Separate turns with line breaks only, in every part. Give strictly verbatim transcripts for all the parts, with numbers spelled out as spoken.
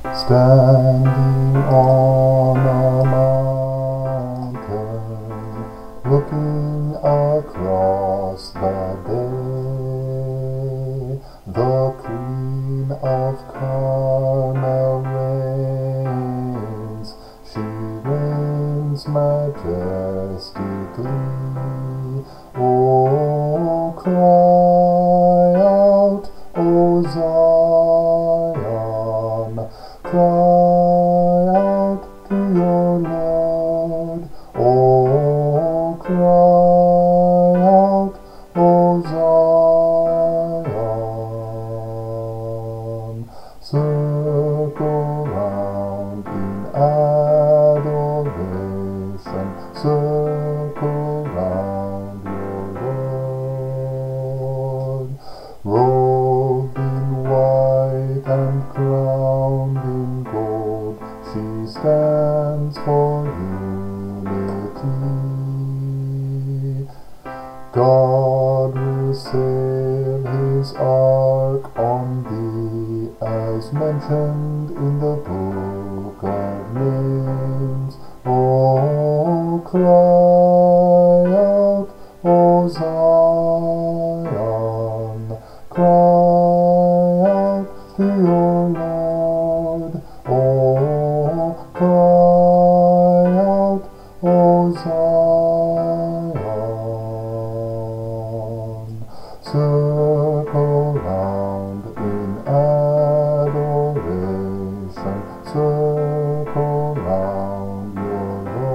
Standing on a mountain, looking across the bay, the Queen of Carmel reigns. She reigns majestically. Oh, cry out, O Zion, cry out to your Lord. Oh, cry out, O Zion. Circle round in adoration. Circle round your Lord. Robed in white and crowned in gold, she stands for unity. God will sail his ark on thee, as mentioned in the book of names. Oh, cry out, O Zion, cry out to your Lord. Oh, cry out, O Zion. Circle round in adoration. Circle round your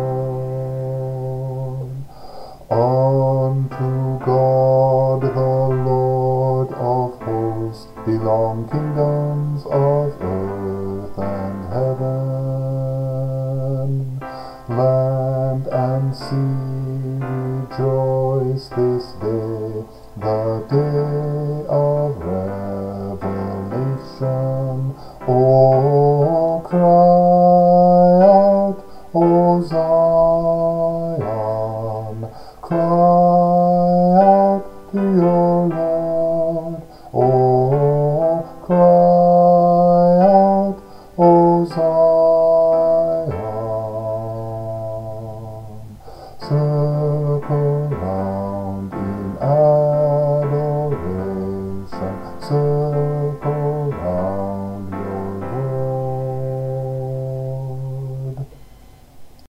Lord. Unto God the Lord of hosts belong kingdoms of earth and heaven. Land and sea rejoice this day, the day of revelation. Oh, cry out, O Zion, cry out to your Lord. Oh, cry out, O Zion. Circle round